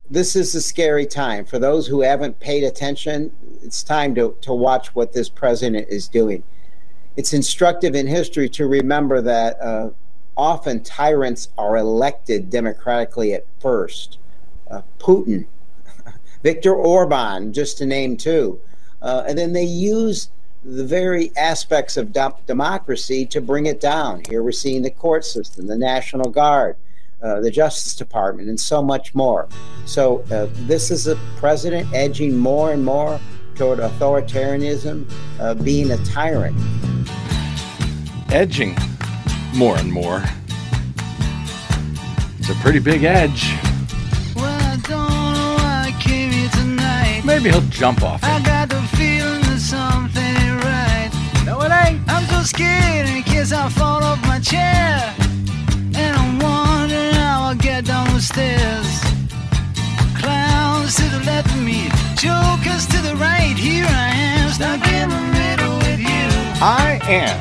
this is a scary time. For those who haven't paid attention, it's time to watch what this president is doing. It's instructive in history to remember that often tyrants are elected democratically at first. Putin, Viktor Orban, just to name two. And then they use the very aspects of democracy to bring it down. Here we're seeing the court system, the National Guard, the Justice Department, and so much more. So this is a president edging more and more toward authoritarianism, being a tyrant. Edging more and more. It's a pretty big edge. Well, I don't know why I came here tonight. Maybe he'll jump off it. I got the feeling that something ain't right. No, it ain't. I'm so scared in case I fall off my chair. And I'm wondering how I'll get down the stairs. Clowns to the left of me, jokers to the right. Here I am, stuck in the middle with you. I am.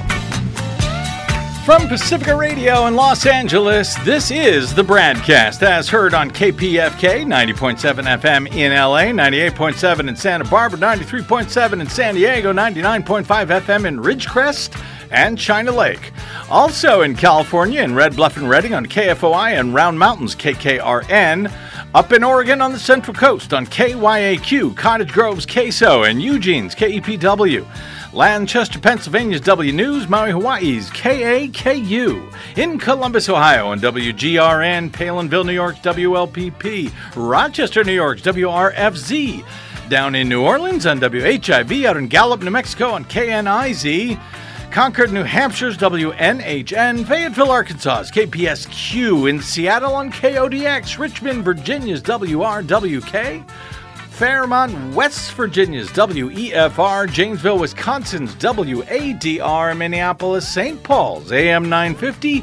From Pacifica Radio in Los Angeles, this is the BradCast, as heard on KPFK 90.7 FM in LA, 98.7 in Santa Barbara, 93.7 in San Diego, 99.5 FM in Ridgecrest and China Lake. Also in California in Red Bluff and Redding on KFOI and Round Mountains KKRN. Up in Oregon on the Central Coast on KYAQ, Cottage Grove's KSO, and Eugene's KEPW. Lancaster, Pennsylvania's W News, Maui, Hawaii's KAKU. In Columbus, Ohio on WGRN, Palinville, New York's WLPP. Rochester, New York's WRFZ. Down in New Orleans on WHIV. Out in Gallup, New Mexico on KNIZ. Concord, New Hampshire's WNHN, Fayetteville, Arkansas's KPSQ, in Seattle on KODX, Richmond, Virginia's WRWK, Fairmont, West Virginia's WEFR, Janesville, Wisconsin's WADR, Minneapolis, St. Paul's AM 950,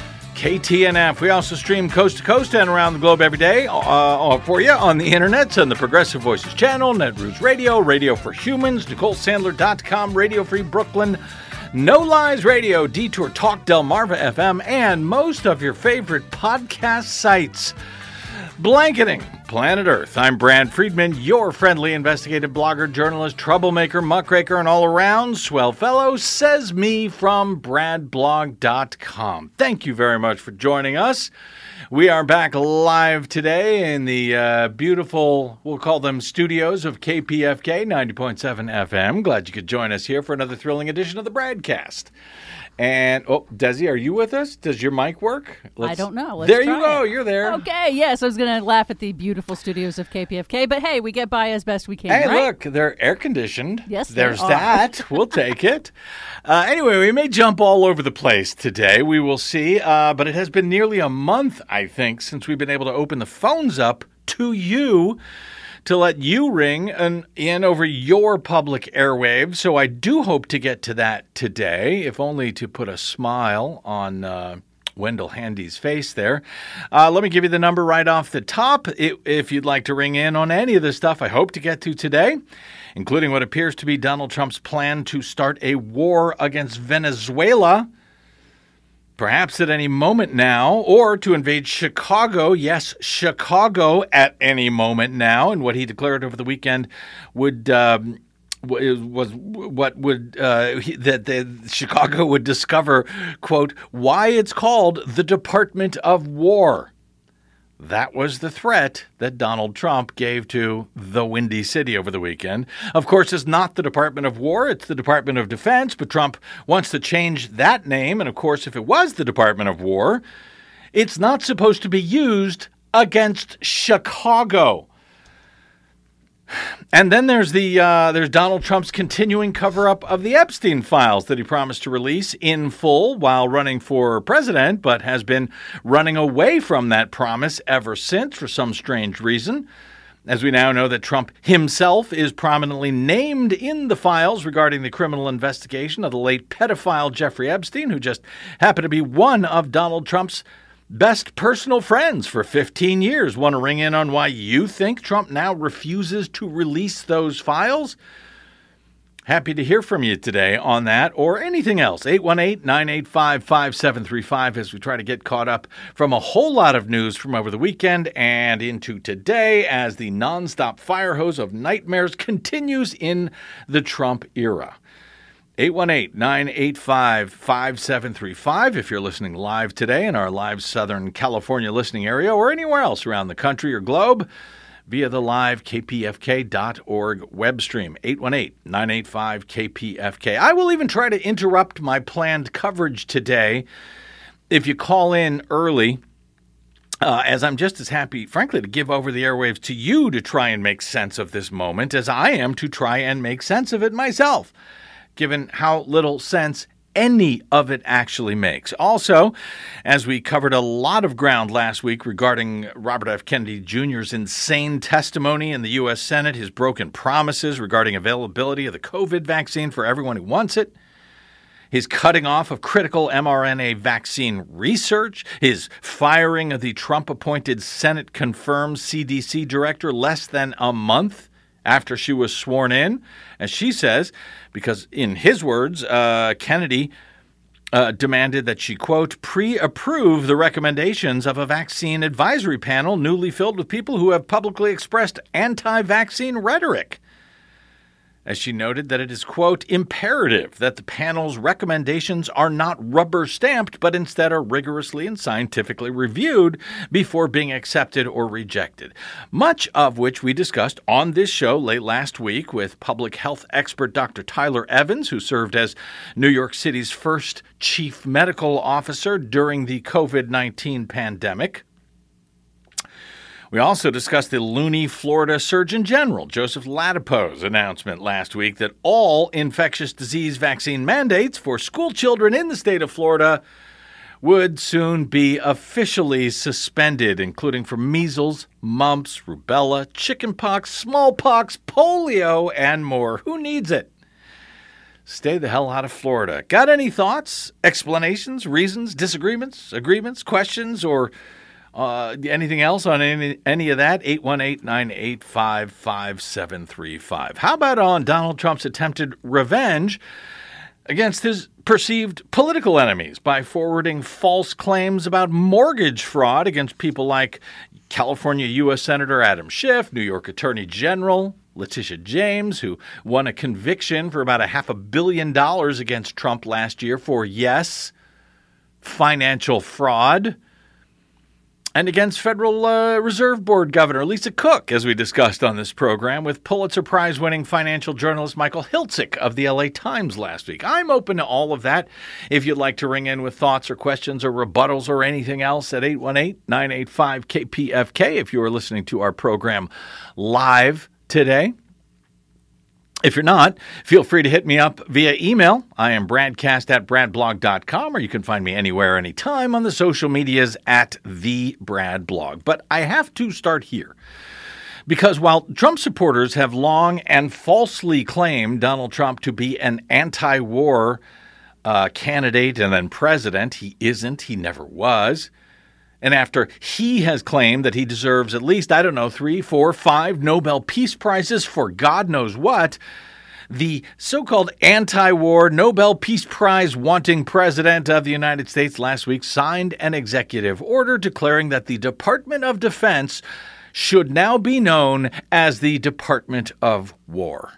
KTNF. We also stream coast to coast and around the globe every day for you on the internet, on the Progressive Voices channel, Netroots Radio, Radio for Humans, NicoleSandler.com, Radio Free Brooklyn, No Lies Radio, Detour Talk, Delmarva FM, and most of your favorite podcast sites. Blanketing Planet Earth. I'm Brad Friedman, your friendly investigative blogger, journalist, troublemaker, muckraker, and all-around swell fellow, says me from bradblog.com. Thank you very much for joining us. We are back live today in the beautiful, we'll call them studios of KPFK 90.7 FM. Glad you could join us here for another thrilling edition of the BradCast. And, Desi, are you with us? Does your mic work? I don't know. There you go. You're there. Okay, yes. I was going to laugh at the beautiful studios of KPFK, but hey, we get by as best we can, Hey, right? look, they're air-conditioned. Yes, there's that. We'll take it. Anyway, we may jump all over the place today. We will see. But it has been nearly a month, I think, since we've been able to open the phones up to you to let you ring in over your public airwaves. So I do hope to get to that today, if only to put a smile on Wendell Handy's face there. Let me give you the number right off the top. If you'd like to ring in on any of the stuff I hope to get to today, including what appears to be Donald Trump's plan to start a war against Venezuela, perhaps at any moment now, or to invade Chicago, yes, Chicago at any moment now, and what he declared over the weekend Chicago would discover, quote, why it's called the Department of War. That was the threat that Donald Trump gave to the Windy City over the weekend. Of course, it's not the Department of War, it's the Department of Defense, but Trump wants to change that name. And of course, if it was the Department of War, it's not supposed to be used against Chicago. And then there's Donald Trump's continuing cover-up of the Epstein files that he promised to release in full while running for president, but has been running away from that promise ever since for some strange reason. As we now know that Trump himself is prominently named in the files regarding the criminal investigation of the late pedophile Jeffrey Epstein, who just happened to be one of Donald Trump's best personal friends for 15 years. Want to ring in on why you think Trump now refuses to release those files? Happy to hear from you today on that or anything else. 818-985-5735 as we try to get caught up from a whole lot of news from over the weekend and into today as the nonstop fire hose of nightmares continues in the Trump era. 818-985-5735 if you're listening live today in our live Southern California listening area or anywhere else around the country or globe via the live kpfk.org web stream, 818-985-KPFK. I will even try to interrupt my planned coverage today if you call in early, as I'm just as happy, frankly, to give over the airwaves to you to try and make sense of this moment as I am to try and make sense of it myself, given how little sense any of it actually makes. Also, as we covered a lot of ground last week regarding Robert F. Kennedy Jr.'s insane testimony in the U.S. Senate, his broken promises regarding availability of the COVID vaccine for everyone who wants it, his cutting off of critical mRNA vaccine research, his firing of the Trump-appointed Senate-confirmed CDC director less than a month after she was sworn in, as she says, because in his words, Kennedy demanded that she, quote, pre-approve the recommendations of a vaccine advisory panel newly filled with people who have publicly expressed anti-vaccine rhetoric. As she noted that it is, quote, imperative that the panel's recommendations are not rubber-stamped, but instead are rigorously and scientifically reviewed before being accepted or rejected. Much of which we discussed on this show late last week with public health expert Dr. Tyler Evans, who served as New York City's first chief medical officer during the COVID-19 pandemic. We also discussed the loony Florida Surgeon General, Joseph Ladapo's announcement last week that all infectious disease vaccine mandates for school children in the state of Florida would soon be officially suspended, including for measles, mumps, rubella, chickenpox, smallpox, polio, and more. Who needs it? Stay the hell out of Florida. Got any thoughts, explanations, reasons, disagreements, agreements, questions, or anything else on any of that? 818-985-5735. How about on Donald Trump's attempted revenge against his perceived political enemies by forwarding false claims about mortgage fraud against people like California U.S. Senator Adam Schiff, New York Attorney General Letitia James, who won a conviction for about $500 million against Trump last year for, yes, financial fraud, and against Federal Reserve Board Governor Lisa Cook, as we discussed on this program, with Pulitzer Prize-winning financial journalist Michael Hiltzik of the LA Times last week. I'm open to all of that. If you'd like to ring in with thoughts or questions or rebuttals or anything else at 818-985-KPFK, if you are listening to our program live today. If you're not, feel free to hit me up via email. I am bradcast@bradblog.com, or you can find me anywhere, anytime on the social medias at the Brad Blog. But I have to start here, because while Trump supporters have long and falsely claimed Donald Trump to be an anti-war candidate and then president, he isn't, he never was. And after he has claimed that he deserves at least, 3, 4, 5 Nobel Peace Prizes for God knows what, the so-called anti-war Nobel Peace Prize wanting president of the United States last week signed an executive order declaring that the Department of Defense should now be known as the Department of War.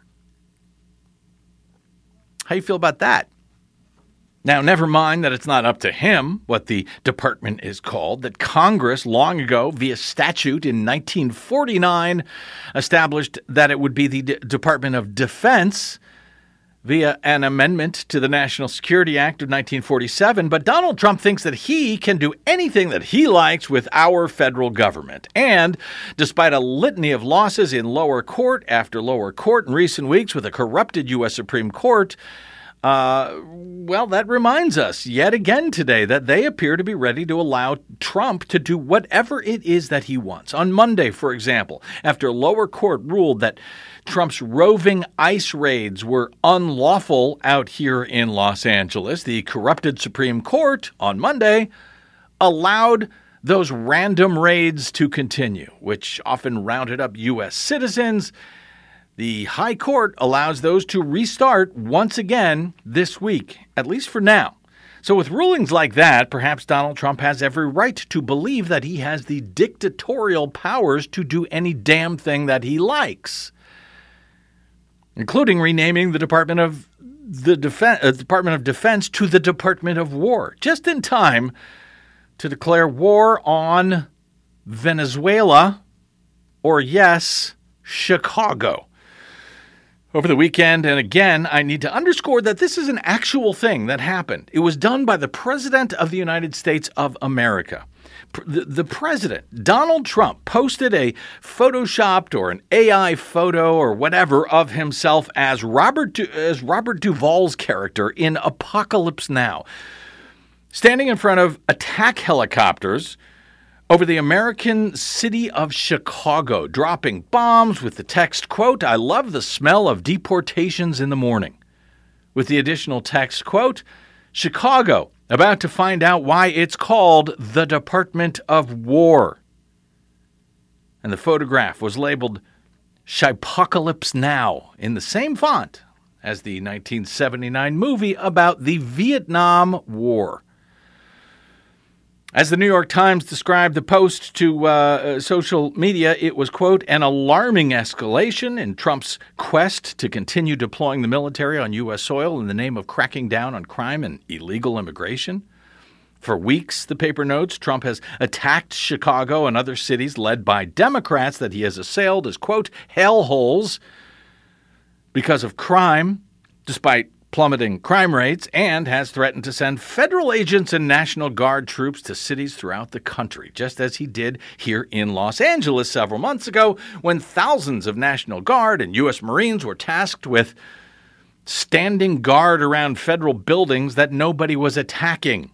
How do you feel about that? Now, never mind that it's not up to him what the department is called, that Congress long ago, via statute in 1949, established that it would be the Department of Defense via an amendment to the National Security Act of 1947. But Donald Trump thinks that he can do anything that he likes with our federal government. And despite a litany of losses in lower court after lower court in recent weeks with a corrupted U.S. Supreme Court, well, that reminds us yet again today that they appear to be ready to allow Trump to do whatever it is that he wants. On Monday, for example, after lower court ruled that Trump's roving ICE raids were unlawful out here in Los Angeles, the corrupted Supreme Court on Monday allowed those random raids to continue, which often rounded up U.S. citizens, The High Court allows those to restart once again this week, at least for now. So with rulings like that, perhaps Donald Trump has every right to believe that he has the dictatorial powers to do any damn thing that he likes, including renaming the Department of Defense to the Department of War, just in time to declare war on Venezuela or, yes, Chicago. Over the weekend, and again, I need to underscore that this is an actual thing that happened. It was done by the President of the United States of America. The President, Donald Trump, posted a photoshopped or an AI photo or whatever of himself as Robert Duvall's character in Apocalypse Now, standing in front of attack helicopters over the American city of Chicago, dropping bombs with the text, quote, "I love the smell of deportations in the morning." With the additional text, quote, "Chicago, about to find out why it's called the Department of War." And the photograph was labeled "Chipocalypse Now" in the same font as the 1979 movie about the Vietnam War. As the New York Times described the post to social media, it was, quote, "an alarming escalation in Trump's quest to continue deploying the military on U.S. soil in the name of cracking down on crime and illegal immigration." For weeks, the paper notes, Trump has attacked Chicago and other cities led by Democrats that he has assailed as, quote, "hellholes" because of crime, despite plummeting crime rates, and has threatened to send federal agents and National Guard troops to cities throughout the country, just as he did here in Los Angeles several months ago when thousands of National Guard and U.S. Marines were tasked with standing guard around federal buildings that nobody was attacking.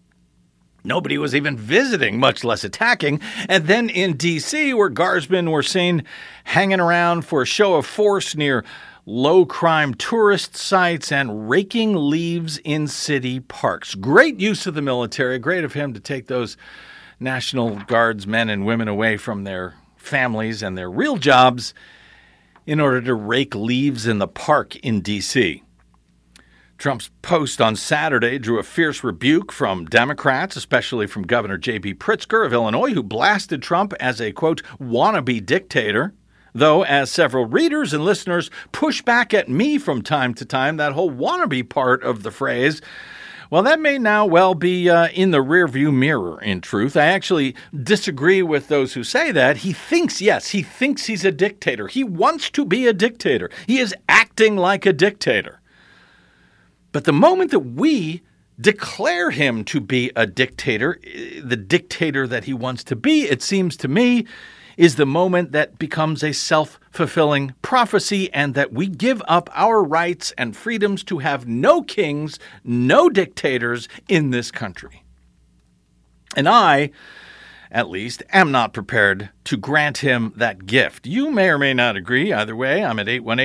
Nobody was even visiting, much less attacking. And then in D.C., where guardsmen were seen hanging around for a show of force near low-crime tourist sites and raking leaves in city parks. Great use of the military. Great of him to take those National Guards men and women away from their families and their real jobs in order to rake leaves in the park in D.C. Trump's post on Saturday drew a fierce rebuke from Democrats, especially from Governor J.B. Pritzker of Illinois, who blasted Trump as a, quote, "wannabe dictator." Though, as several readers and listeners push back at me from time to time, that whole wannabe part of the phrase, well, that may now well be in the rearview mirror, in truth. I actually disagree with those who say that. He thinks he's a dictator. He wants to be a dictator. He is acting like a dictator. But the moment that we declare him to be a dictator, the dictator that he wants to be, it seems to me, is the moment that becomes a self-fulfilling prophecy and that we give up our rights and freedoms to have no kings, no dictators in this country. And I, at least, am not prepared to grant him that gift. You may or may not agree. Either way, I'm at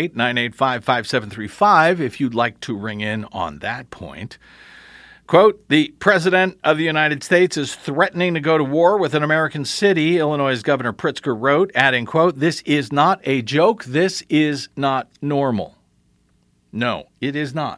818-985-5735 if you'd like to ring in on that point. Quote, "The President of the United States is threatening to go to war with an American city," Illinois' Governor Pritzker wrote, adding, quote, "This is not a joke. This is not normal." No, it is not.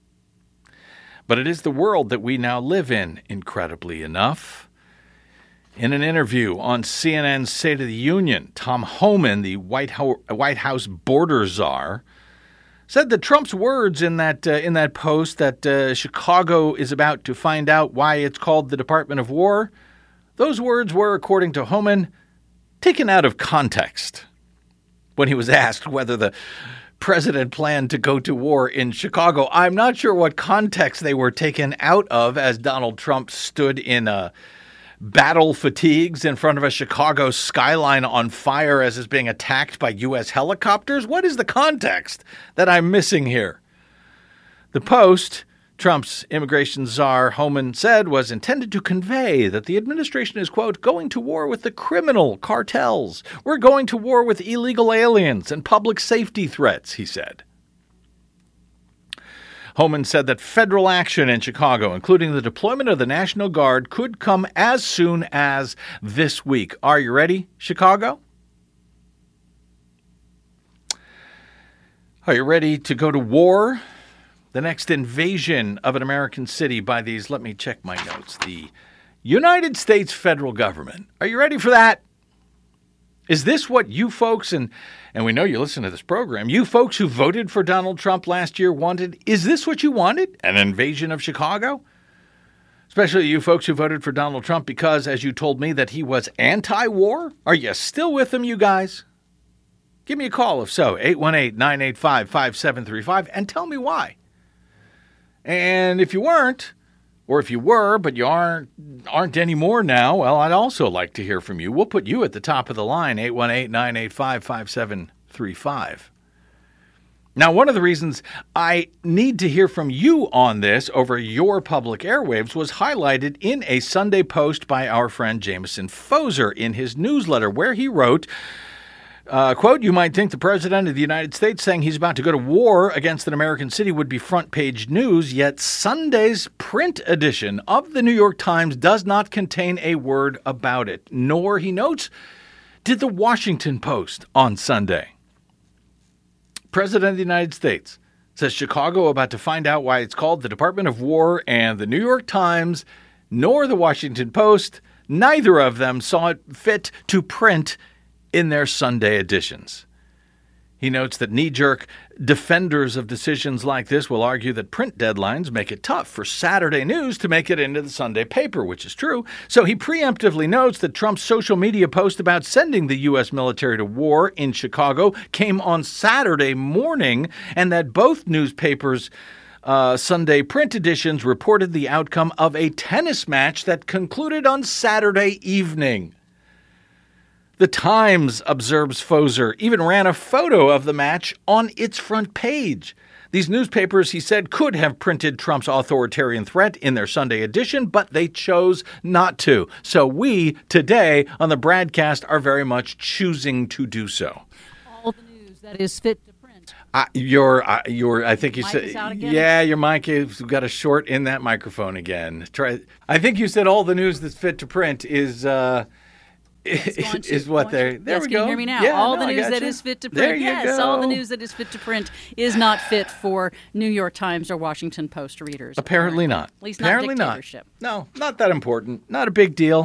But it is the world that we now live in, incredibly enough. In an interview on CNN's State of the Union, Tom Homan, the White House border czar, said that Trump's words in that post that Chicago is about to find out why it's called the Department of War, those words were, according to Homan, taken out of context. When he was asked whether the president planned to go to war in Chicago, I'm not sure what context they were taken out of, as Donald Trump stood in battle fatigues in front of a Chicago skyline on fire as is being attacked by U.S. helicopters. What is the context that I'm missing here? The post, Trump's immigration czar Homan said, was intended to convey that the administration is, quote, "going to war with the criminal cartels. We're going to war with illegal aliens and public safety threats," he said. Homan said that federal action in Chicago, including the deployment of the National Guard, could come as soon as this week. Are you ready, Chicago? Are you ready to go to war? The next invasion of an American city by these, let me check my notes, the United States federal government. Are you ready for that? Is this what you folks, and we know you listen to this program, you folks who voted for Donald Trump last year wanted, is this what you wanted? An invasion of Chicago? Especially you folks who voted for Donald Trump because, as you told me, that he was anti-war? Are you still with him, you guys? Give me a call if so, 818-985-5735, and tell me why. And if you weren't, or if you were, but you aren't anymore now, well, I'd also like to hear from you. We'll put you at the top of the line, 818-985-5735. Now, one of the reasons I need to hear from you on this over your public airwaves was highlighted in a Sunday post by our friend Jameson Foser in his newsletter, where he wrote, quote, you might think the president of the United States saying he's about to go to war against an American city would be front page news, yet Sunday's print edition of the New York Times does not contain a word about it, nor, he notes, did the Washington Post on Sunday. President of the United States says Chicago about to find out why it's called the Department of War, and the New York Times nor the Washington Post, neither of them saw it fit to print in their Sunday editions. He notes that knee-jerk defenders of decisions like this will argue that print deadlines make it tough for Saturday news to make it into the Sunday paper, which is true. So he preemptively notes that Trump's social media post about sending the U.S. military to war in Chicago came on Saturday morning, and that both newspapers' Sunday print editions reported the outcome of a tennis match that concluded on Saturday evening. The Times, observes Foser, even ran a photo of the match on its front page. These newspapers, he said, could have printed Trump's authoritarian threat in their Sunday edition, but they chose not to. So we, today, on the broadcast, are very much choosing to do so. All the news that is fit to print. I think you said, yeah, your mic has got a short in that microphone again. I think you said all the news that's fit to print is what they're. There we go. Can you hear me now? Yeah, all the news that is fit to print. Yes, all the news that is fit to print is not fit for New York Times or Washington Post readers. Apparently not. At least apparently not dictatorship. No, not that important. Not a big deal.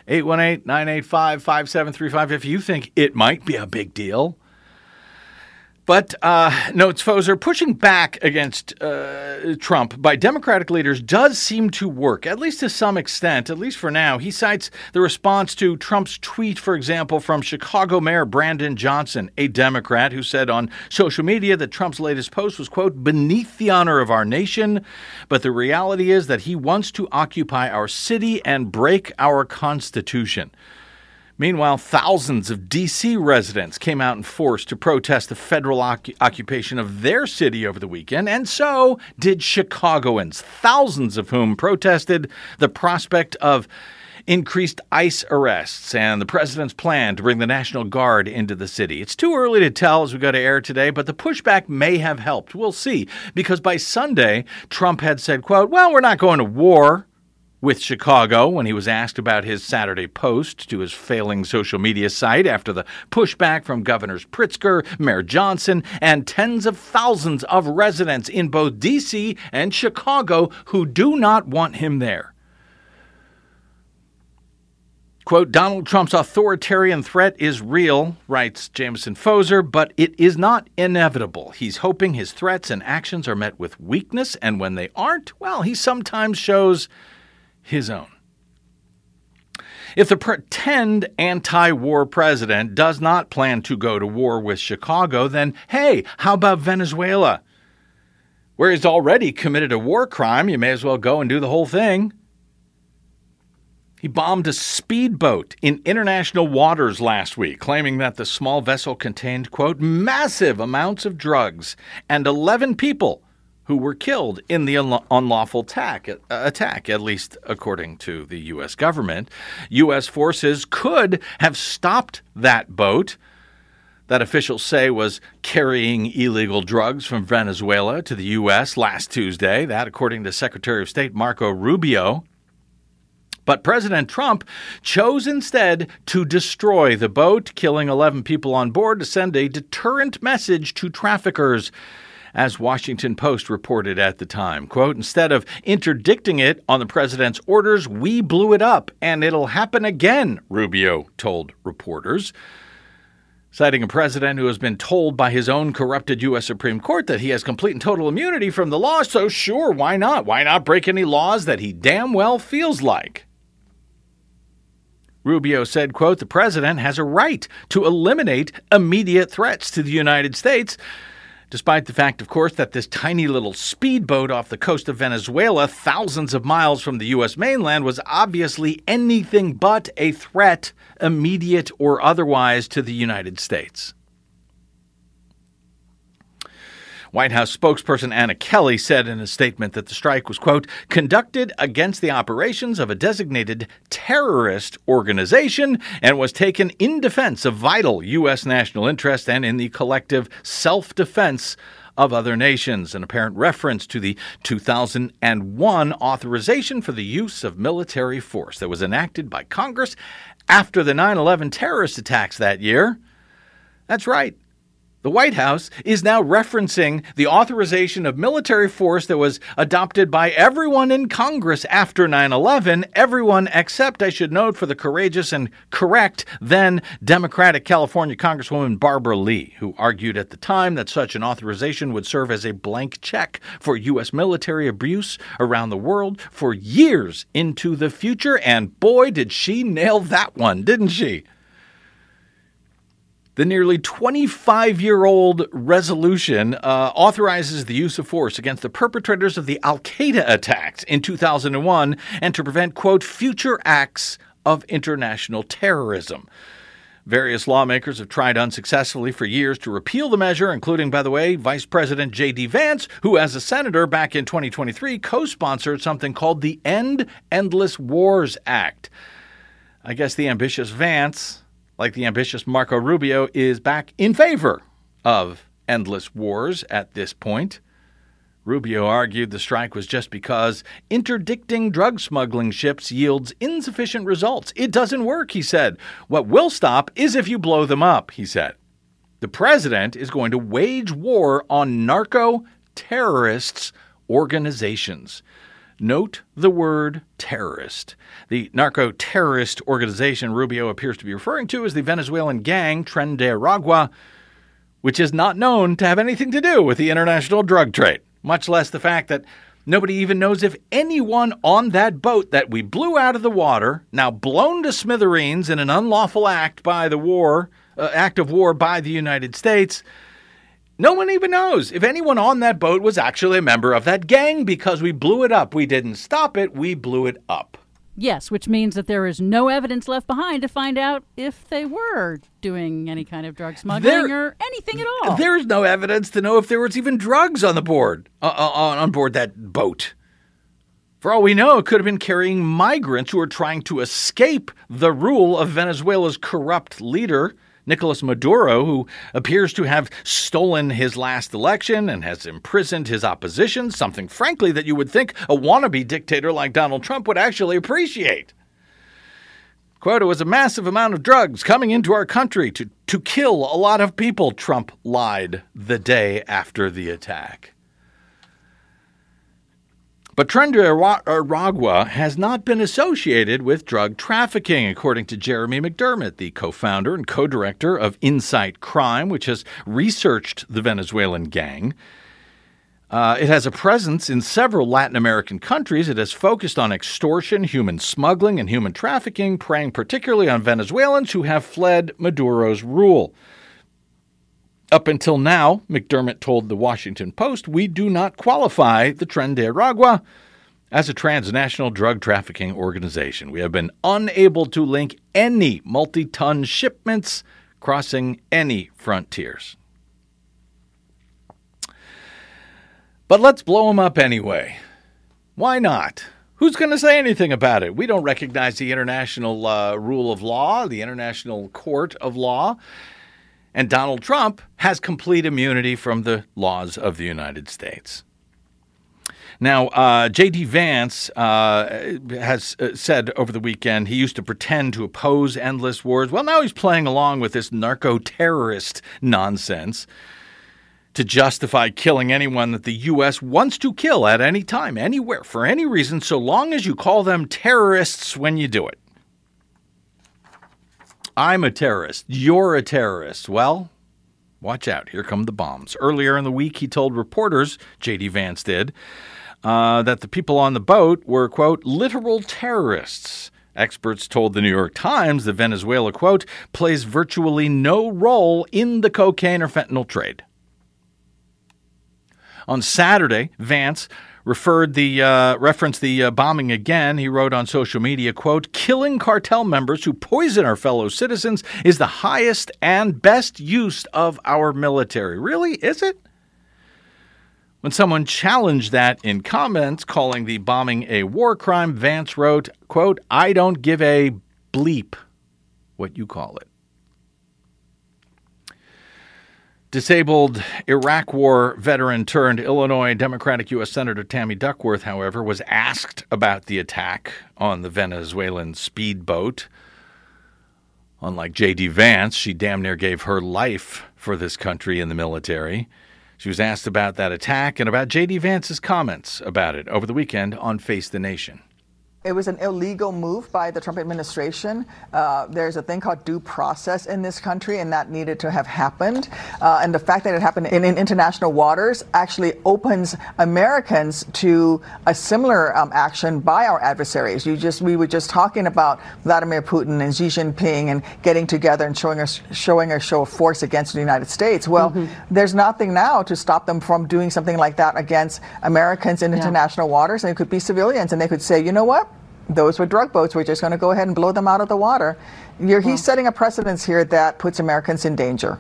818-985-5735 if you think it might be a big deal. But, notes Foser, pushing back against Trump by Democratic leaders does seem to work, at least to some extent, at least for now. He cites the response to Trump's tweet, for example, from Chicago Mayor Brandon Johnson, a Democrat who said on social media that Trump's latest post was, quote, beneath the honor of our nation. But the reality is that he wants to occupy our city and break our Constitution. Meanwhile, thousands of D.C. residents came out in force to protest the federal occupation of their city over the weekend, and so did Chicagoans, thousands of whom protested the prospect of increased ICE arrests and the president's plan to bring the National Guard into the city. It's too early to tell as we go to air today, but the pushback may have helped. We'll see, because by Sunday, Trump had said, quote, well, we're not going to war with Chicago when he was asked about his Saturday post to his failing social media site after the pushback from Governors Pritzker, Mayor Johnson, and tens of thousands of residents in both D.C. and Chicago who do not want him there. Quote, Donald Trump's authoritarian threat is real, writes Jameson Foser, but it is not inevitable. He's hoping his threats and actions are met with weakness, and when they aren't, well, he sometimes shows his own. If the pretend anti-war president does not plan to go to war with Chicago, then hey, how about Venezuela? Where he's already committed a war crime, you may as well go and do the whole thing. He bombed a speedboat in international waters last week, claiming that the small vessel contained, quote, massive amounts of drugs, and 11 people who were killed in the unlawful attack, at least according to the U.S. government. U.S. forces could have stopped that boat that officials say was carrying illegal drugs from Venezuela to the U.S. last Tuesday. That, according to Secretary of State Marco Rubio. But President Trump chose instead to destroy the boat, killing 11 people on board to send a deterrent message to traffickers, as Washington Post reported at the time. Quote, instead of interdicting it on the president's orders, we blew it up, and it'll happen again, Rubio told reporters. Citing a president who has been told by his own corrupted U.S. Supreme Court that he has complete and total immunity from the law, so sure, why not? Why not break any laws that he damn well feels like? Rubio said, quote, the president has a right to eliminate immediate threats to the United States, despite the fact, of course, that this tiny little speedboat off the coast of Venezuela, thousands of miles from the U.S. mainland, was obviously anything but a threat, immediate or otherwise, to the United States. White House spokesperson Anna Kelly said in a statement that the strike was, quote, conducted against the operations of a designated terrorist organization and was taken in defense of vital U.S. national interest and in the collective self-defense of other nations, an apparent reference to the 2001 authorization for the use of military force that was enacted by Congress after the 9/11 terrorist attacks that year. That's right. The White House is now referencing the authorization of military force that was adopted by everyone in Congress after 9/11, everyone except, I should note, for the courageous and correct then Democratic California Congresswoman Barbara Lee, who argued at the time that such an authorization would serve as a blank check for U.S. military abuse around the world for years into the future. And boy, did she nail that one, didn't she? The nearly 25-year-old resolution authorizes the use of force against the perpetrators of the al-Qaeda attacks in 2001 and to prevent, quote, future acts of international terrorism. Various lawmakers have tried unsuccessfully for years to repeal the measure, including, by the way, Vice President J.D. Vance, who as a senator back in 2023 co-sponsored something called the End Endless Wars Act. I guess the ambitious Vance, like the ambitious Marco Rubio, is back in favor of endless wars at this point. Rubio argued the strike was just because interdicting drug smuggling ships yields insufficient results. It doesn't work, he said. What will stop is if you blow them up, he said. The president is going to wage war on narco-terrorists organizations. Note the word terrorist. The narco-terrorist organization Rubio appears to be referring to is the Venezuelan gang Tren de Aragua, which is not known to have anything to do with the international drug trade, much less the fact that nobody even knows if anyone on that boat that we blew out of the water, now blown to smithereens in an unlawful act of war by the United States, no one even knows if anyone on that boat was actually a member of that gang because we blew it up. We didn't stop it. We blew it up. Yes, which means that there is no evidence left behind to find out if they were doing any kind of drug smuggling or anything at all. There is no evidence to know if there was even drugs on the board, on board that boat. For all we know, it could have been carrying migrants who are trying to escape the rule of Venezuela's corrupt leader, Nicolas Maduro, who appears to have stolen his last election and has imprisoned his opposition, something, frankly, that you would think a wannabe dictator like Donald Trump would actually appreciate. Quote, it was a massive amount of drugs coming into our country to kill a lot of people, Trump lied the day after the attack. But Tren de Aragua has not been associated with drug trafficking, according to Jeremy McDermott, the co-founder and co-director of Insight Crime, which has researched the Venezuelan gang. It has a presence in several Latin American countries. It has focused on extortion, human smuggling, and human trafficking, preying particularly on Venezuelans who have fled Maduro's rule. Up until now, McDermott told the Washington Post, we do not qualify the Tren de Aragua as a transnational drug trafficking organization. We have been unable to link any multi-ton shipments crossing any frontiers. But let's blow them up anyway. Why not? Who's going to say anything about it? We don't recognize the international rule of law, the international court of law. And Donald Trump has complete immunity from the laws of the United States. Now, J.D. Vance has said over the weekend he used to pretend to oppose endless wars. Well, now he's playing along with this narco-terrorist nonsense to justify killing anyone that the U.S. wants to kill at any time, anywhere, for any reason, so long as you call them terrorists when you do it. I'm a terrorist. You're a terrorist. Well, watch out. Here come the bombs. Earlier in the week, he told reporters, J.D. Vance did, that the people on the boat were, quote, literal terrorists. Experts told the New York Times that Venezuela, quote, plays virtually no role in the cocaine or fentanyl trade. On Saturday, Vance referenced the bombing again. He wrote on social media, quote, killing cartel members who poison our fellow citizens is the highest and best use of our military. Really? Is it? When someone challenged that in comments, calling the bombing a war crime, Vance wrote, quote, I don't give a bleep what you call it. Disabled Iraq War veteran turned Illinois Democratic U.S. Senator Tammy Duckworth, however, was asked about the attack on the Venezuelan speedboat. Unlike J.D. Vance, she damn near gave her life for this country in the military. She was asked about that attack and about J.D. Vance's comments about it over the weekend on Face the Nation. It was an illegal move by the Trump administration. There's a thing called due process in this country, and that needed to have happened. And the fact that it happened in international waters actually opens Americans to a similar action by our adversaries. We were just talking about Vladimir Putin and Xi Jinping and getting together and showing a show of force against the United States. Well, there's nothing now to stop them from doing something like that against Americans in international waters, and it could be civilians, and they could say, you know what? Those were drug boats. We're just going to go ahead and blow them out of the water. He's setting a precedence here that puts Americans in danger.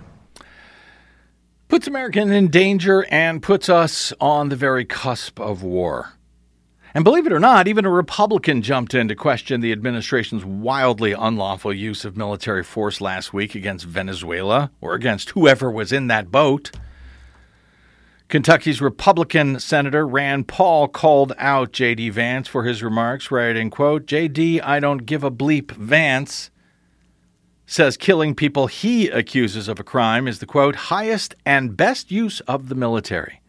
Puts Americans in danger and puts us on the very cusp of war. And believe it or not, even a Republican jumped in to question the administration's wildly unlawful use of military force last week against Venezuela or against whoever was in that boat. Kentucky's Republican Senator Rand Paul called out J.D. Vance for his remarks, writing, quote, J.D., I don't give a bleep. Vance says killing people he accuses of a crime is the, quote, highest and best use of the military.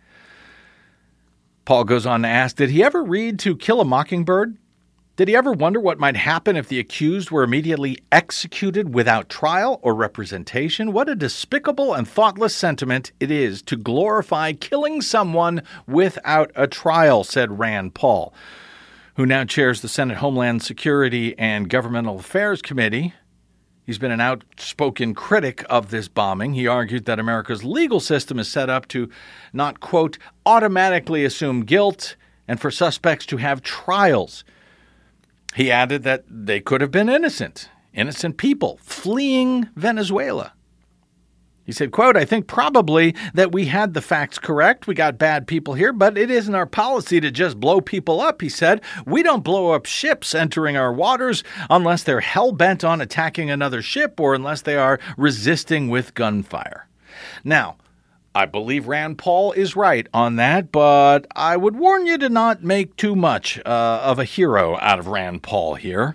Paul goes on to ask, did he ever read To Kill a Mockingbird? Did he ever wonder what might happen if the accused were immediately executed without trial or representation? What a despicable and thoughtless sentiment it is to glorify killing someone without a trial, said Rand Paul, who now chairs the Senate Homeland Security and Governmental Affairs Committee. He's been an outspoken critic of this bombing. He argued that America's legal system is set up to not, quote, automatically assume guilt and for suspects to have trials. He added that they could have been innocent people fleeing Venezuela. He said, quote, I think probably that we had the facts correct. We got bad people here, but it isn't our policy to just blow people up, he said. We don't blow up ships entering our waters unless they're hell-bent on attacking another ship or unless they are resisting with gunfire. Now, I believe Rand Paul is right on that, but I would warn you to not make too much of a hero out of Rand Paul here.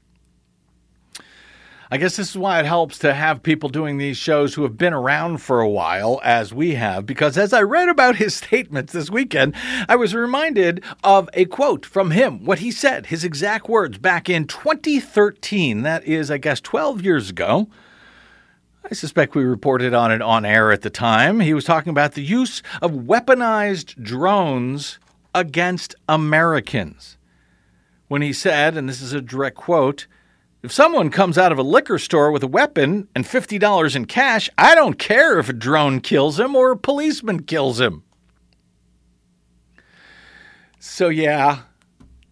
I guess this is why it helps to have people doing these shows who have been around for a while, as we have, because as I read about his statements this weekend, I was reminded of a quote from him, what he said, his exact words back in 2013. That is, I guess, 12 years ago. I suspect we reported on it on air at the time. He was talking about the use of weaponized drones against Americans. When he said, and this is a direct quote, if someone comes out of a liquor store with a weapon and $50 in cash, I don't care if a drone kills him or a policeman kills him. So yeah,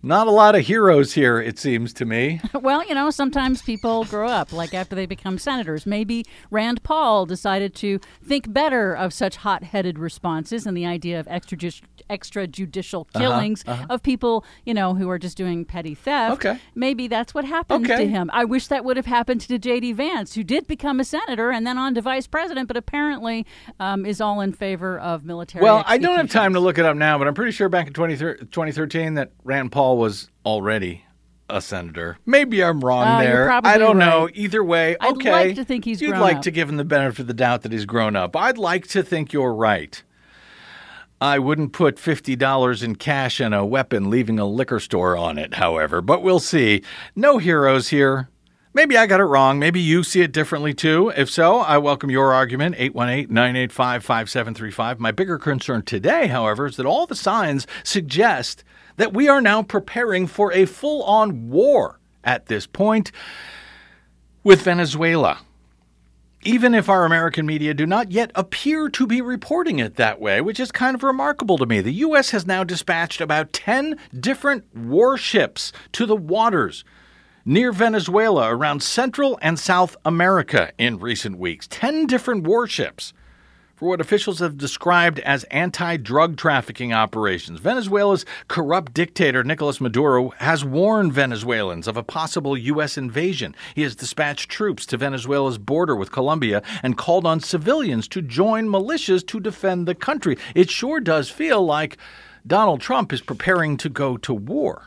Not a lot of heroes here, it seems to me. Well, sometimes people grow up, like after they become senators. Maybe Rand Paul decided to think better of such hot-headed responses and the idea of extrajudicial killings of people, who are just doing petty theft. Okay. Maybe that's what happened to him. I wish that would have happened to J.D. Vance, who did become a senator and then on to vice president, but apparently is all in favor of military Well, I don't have executions. time to look it up now, but I'm pretty sure back in 2013 that Rand Paul was already a senator. Maybe I'm wrong there. You're probably I don't right. know. Either way, I'd okay. like to think he's You'd grown like up. to give him the benefit of the doubt that he's grown up. I'd like to think you're right. I wouldn't put $50 in cash and a weapon leaving a liquor store on it, however, but we'll see. No heroes here. Maybe I got it wrong. Maybe you see it differently, too. If so, I welcome your argument, 818-985-5735. My bigger concern today, however, is that all the signs suggest that we are now preparing for a full-on war at this point with Venezuela. Even if our American media do not yet appear to be reporting it that way, which is kind of remarkable to me. The U.S. has now dispatched about 10 different warships to the waters near Venezuela, around Central and South America in recent weeks. 10 different warships for what officials have described as anti-drug trafficking operations. Venezuela's corrupt dictator, Nicolas Maduro, has warned Venezuelans of a possible U.S. invasion. He has dispatched troops to Venezuela's border with Colombia and called on civilians to join militias to defend the country. It sure does feel like Donald Trump is preparing to go to war.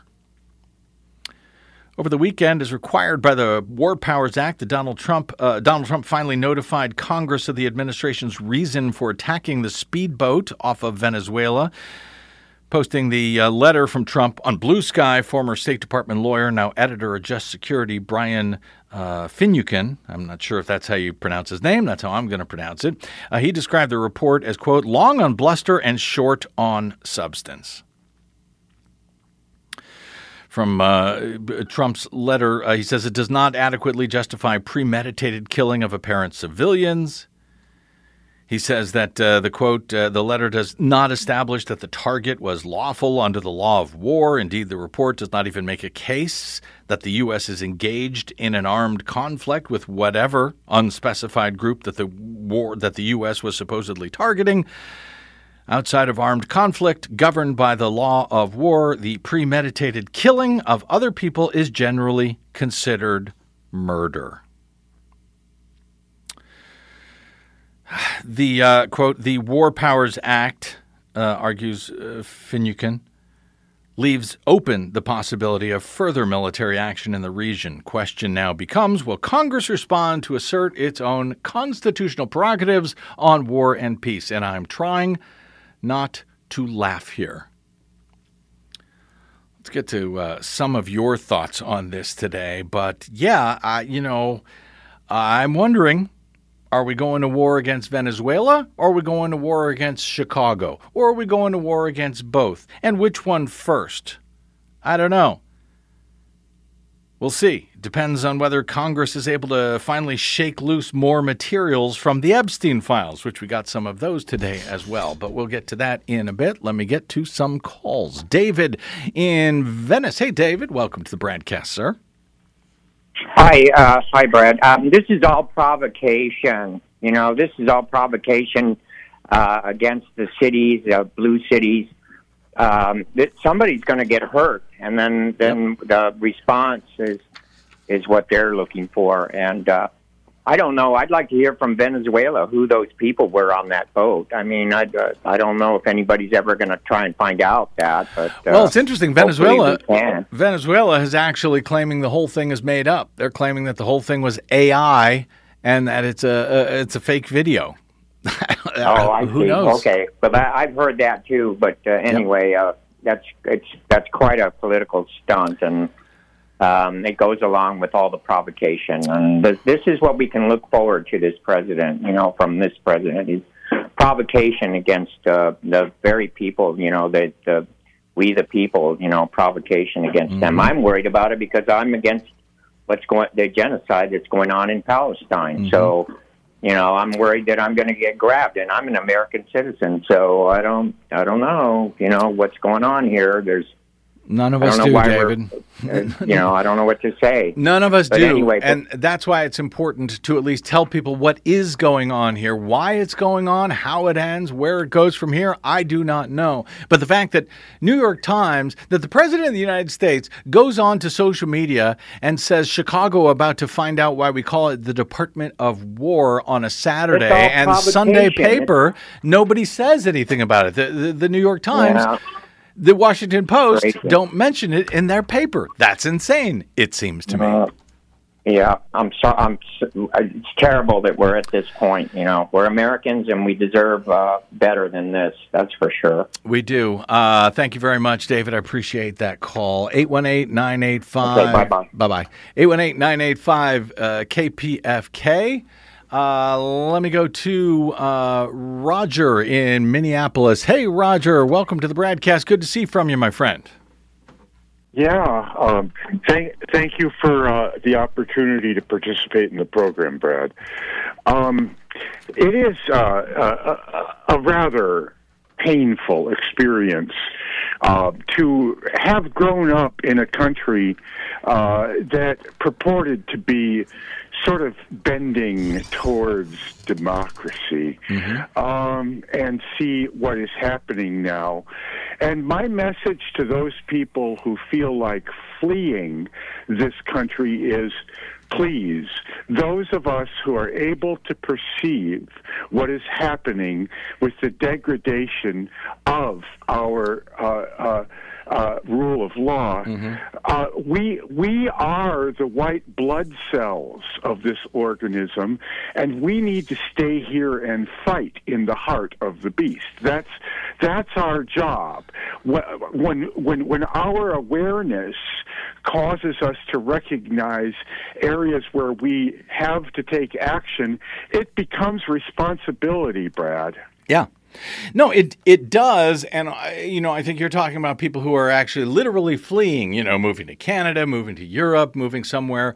Over the weekend, as required by the War Powers Act, Donald Trump finally notified Congress of the administration's reason for attacking the speedboat off of Venezuela. Posting the letter from Trump on Blue Sky, former State Department lawyer, now editor of Just Security, Brian Finucane. I'm not sure if that's how you pronounce his name. That's how I'm going to pronounce it. He described the report as, quote, long on bluster and short on substance. From Trump's letter, he says it does not adequately justify premeditated killing of apparent civilians. He says that, the quote, the letter does not establish that the target was lawful under the law of war. Indeed, the report does not even make a case that the U.S. is engaged in an armed conflict with whatever unspecified group that the U.S. was supposedly targeting. Outside of armed conflict governed by the law of war, the premeditated killing of other people is generally considered murder. The, quote, the War Powers Act, argues Finucane, leaves open the possibility of further military action in the region. Question now becomes, will Congress respond to assert its own constitutional prerogatives on war and peace? And I'm trying not to laugh here. Let's get to some of your thoughts on this today. But yeah, I'm wondering, are we going to war against Venezuela, or are we going to war against Chicago? Or are we going to war against both? And which one first? I don't know. We'll see. Depends on whether Congress is able to finally shake loose more materials from the Epstein files, which we got some of those today as well. But we'll get to that in a bit. Let me get to some calls. David in Venice. Hey, David. Welcome to the broadcast, sir. Hi, Brad. This is all provocation. This is all provocation against the cities, blue cities. Somebody's going to get hurt, and then the response is what they're looking for. And I don't know. I'd like to hear from Venezuela who those people were on that boat. I mean, I don't know if anybody's ever going to try and find out that. But well, it's interesting. Venezuela is actually claiming the whole thing is made up. They're claiming that the whole thing was AI and that it's a fake video. Who knows? Okay, but I've heard that too. But anyway, that's quite a political stunt, and it goes along with all the provocation. And this is what we can look forward to this president. From this president is provocation against the very people. That we the people. Provocation against them. I'm worried about it because I'm against the genocide that's going on in Palestine. So. I'm worried that I'm going to get grabbed, and I'm an American citizen, so I don't know, what's going on here. There's None of us do, David. I don't know what to say. None of us But do. anyway, and that's why it's important to at least tell people what is going on here, why it's going on, how it ends, where it goes from here. I do not know. But the fact that New York Times, that the President of the United States goes on to social media and says Chicago about to find out why we call it the Department of War on a Saturday, and Sunday paper, nobody says anything about it. The New York Times... Yeah. The Washington Post Great. don't mention it in their paper. That's insane, it seems to me. Yeah, it's terrible that we're at this point. We're Americans and we deserve better than this. That's for sure. We do. Thank you very much, David. I appreciate that call. 818-985. Okay, bye-bye. Bye-bye. 818-985-KPFK. Let me go to Roger in Minneapolis. Hey, Roger, welcome to the broadcast. Good to see from you, my friend. Yeah, thank you for the opportunity to participate in the program, Brad. It is a rather painful experience to have grown up in a country that purported to be sort of bending towards democracy, and see what is happening now. And my message to those people who feel like fleeing this country is, please, those of us who are able to perceive what is happening with the degradation of our rule of law, we are the white blood cells of this organism, and we need to stay here and fight in the heart of the beast. That's our job. When our awareness causes us to recognize areas where we have to take action, it becomes responsibility, Brad. Yeah. No, it does, and I think you're talking about people who are actually literally fleeing, moving to Canada, moving to Europe, moving somewhere,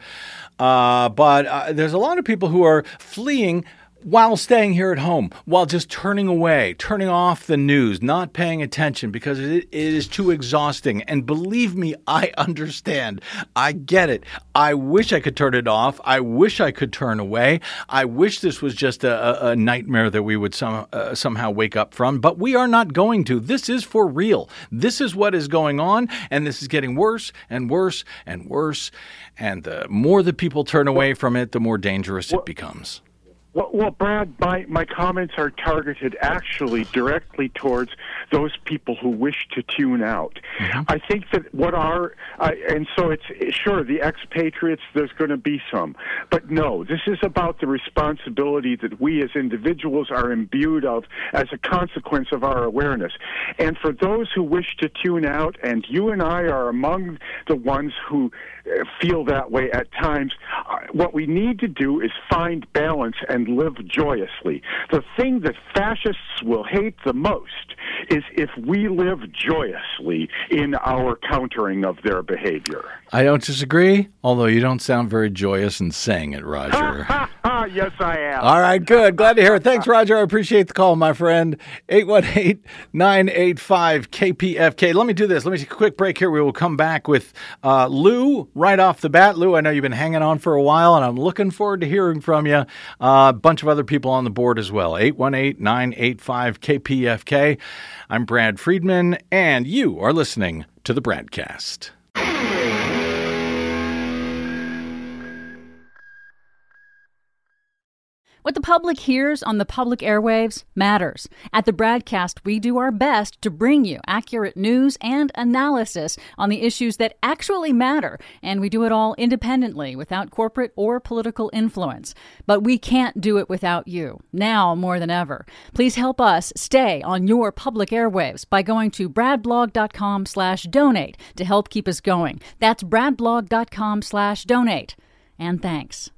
but there's a lot of people who are fleeing while staying here at home, while just turning away, turning off the news, not paying attention because it is too exhausting. And believe me, I understand. I get it. I wish I could turn it off. I wish I could turn away. I wish this was just a nightmare that we would somehow wake up from, but we are not going to. This is for real. This is what is going on, and this is getting worse and worse and worse. And the more that people turn away from it, the more dangerous it becomes. Well, Brad, my comments are targeted actually directly towards those people who wish to tune out. I think that and so it's sure the expatriates, there's going to be some, but no, this is about the responsibility that we as individuals are imbued of as a consequence of our awareness. And for those who wish to tune out, and you and I are among the ones who feel that way at times, what we need to do is find balance and live joyously. The thing that fascists will hate the most is if we live joyously in our countering of their behavior. I don't disagree, although you don't sound very joyous in saying it, Roger. Yes, I am. All right, good. Glad to hear it. Thanks, Roger. I appreciate the call, my friend. 818-985-KPFK. Let me do this. Let me take a quick break here. We will come back with Lou right off the bat. Lou, I know you've been hanging on for a while, and I'm looking forward to hearing from you. A bunch of other people on the board as well. 818-985-KPFK. I'm Brad Friedman, and you are listening to the Bradcast. What the public hears on the public airwaves matters. At the Bradcast, we do our best to bring you accurate news and analysis on the issues that actually matter, and we do it all independently, without corporate or political influence. But we can't do it without you, now more than ever. Please help us stay on your public airwaves by going to bradblog.com/donate to help keep us going. That's bradblog.com/donate. And thanks.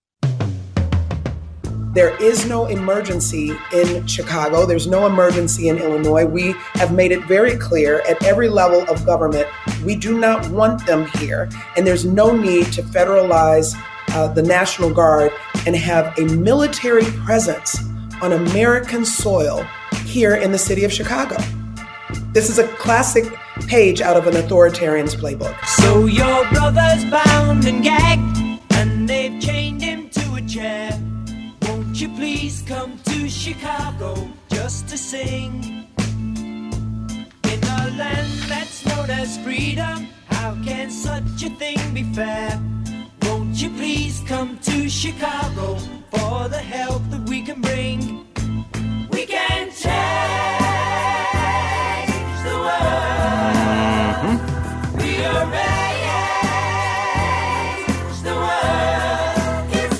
There is no emergency in Chicago. There's no emergency in Illinois. We have made it very clear at every level of government, we do not want them here. And there's no need to federalize the National Guard and have a military presence on American soil here in the city of Chicago. This is a classic page out of an authoritarian's playbook. So your brother's bound and gagged, and they've chained him to a chair. Won't you please come to Chicago just to sing? In a land that's known as freedom, how can such a thing be fair? Won't you please come to Chicago for the help that we can bring? We can change the world. We are raised. The world is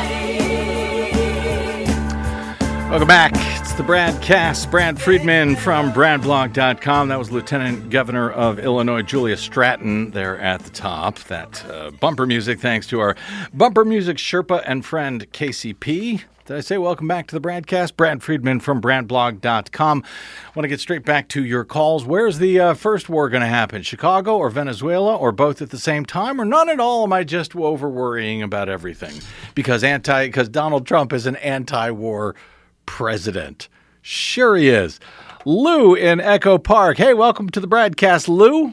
dying. Welcome back. It's the Bradcast. Brad Friedman from BradBlog.com. That was Lieutenant Governor of Illinois Julia Stratton there at the top. That bumper music, thanks to our bumper music Sherpa and friend KCP. Did I say welcome back to the Bradcast? Brad Friedman from BradBlog.com. Want to get straight back to your calls. Where's the first war going to happen? Chicago or Venezuela or both at the same time or none at all? Am I just over worrying about everything? Because Donald Trump is an anti-war president. Sure he is. Lou in Echo Park. Hey, welcome to the Bradcast, Lou.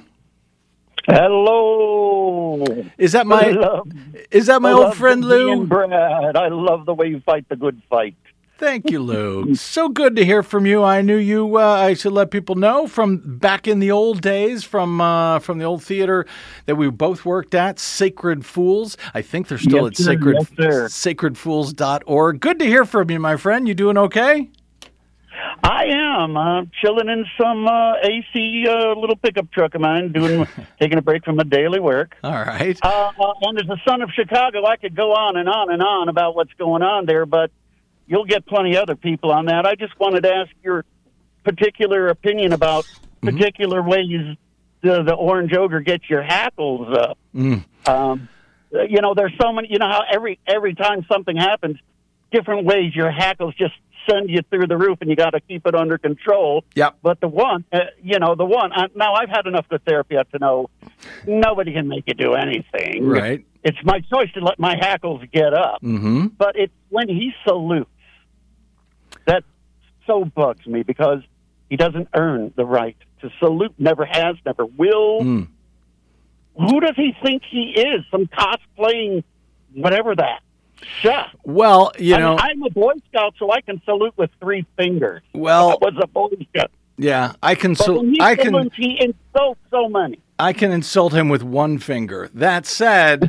Hello. Is that my old friend Lou? Brad, I love the way you fight the good fight. Thank you, Lou. So good to hear from you. I knew you. I should let people know from back in the old days, from the old theater that we both worked at, Sacred Fools. I think they're still at sacredfools.org. Good to hear from you, my friend. You doing okay? I am chilling in some AC little pickup truck of mine, taking a break from my daily work. All right. And as a son of Chicago, I could go on and on and on about what's going on there, but you'll get plenty of other people on that. I just wanted to ask your particular opinion about particular ways the orange ogre gets your hackles up. You know, there's so many. You know how every time something happens, different ways your hackles just send you through the roof, and you got to keep it under control. Yep. But the one, now I've had enough good therapy to know nobody can make you do anything. Right. It's my choice to let my hackles get up. Mm-hmm. But it's when he salutes that so bugs me because he doesn't earn the right to salute. Never has, never will. Who does he think he is? Some cosplaying, whatever that. Yeah. Well, I'm a Boy Scout, so I can salute with 3 fingers. Well, I was a Boy Scout. Yeah, I can. He insults so many. I can insult him with 1 finger. That said,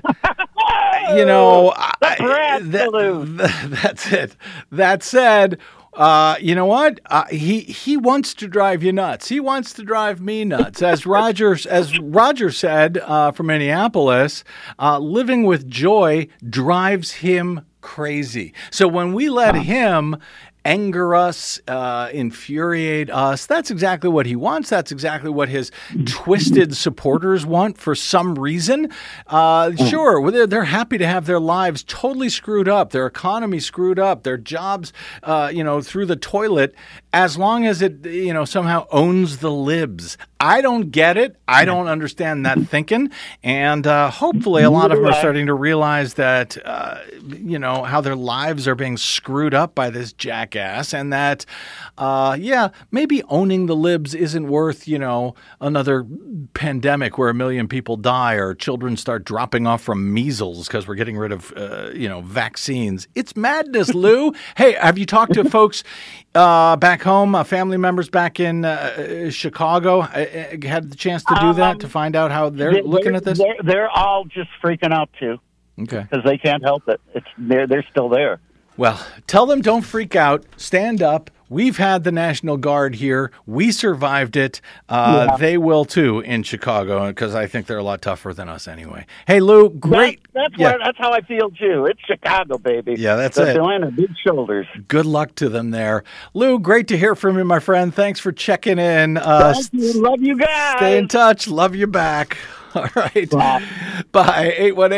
that's it. That said, you know what? He wants to drive you nuts. He wants to drive me nuts. As Roger said from Minneapolis, living with joy drives him crazy. So when we let him anger us, infuriate us. That's exactly what he wants. That's exactly what his twisted supporters want for some reason. Sure, they're happy to have their lives totally screwed up, their economy screwed up, their jobs, through the toilet, as long as it, somehow owns the libs. I don't get it. I don't understand that thinking. And hopefully a lot of them are starting to realize that, how their lives are being screwed up by this jackass, and that, maybe owning the libs isn't worth, another pandemic where 1 million people die or children start dropping off from measles because we're getting rid of, vaccines. It's madness, Lou. Hey, have you talked to folks back home, family members back in Chicago? Had the chance to do that, to find out how they're looking at this? They're all just freaking out, too. Okay. Because they can't help it. They're still there. Well, tell them don't freak out. Stand up. We've had the National Guard here. We survived it. They will, too, in Chicago, because I think they're a lot tougher than us anyway. Hey, Lou, great. That's how I feel, too. It's Chicago, baby. Yeah, that's it. Atlanta, big shoulders. Good luck to them there. Lou, great to hear from you, my friend. Thanks for checking in. Thank you. Love you guys. Stay in touch. Love you back. All right. Bye.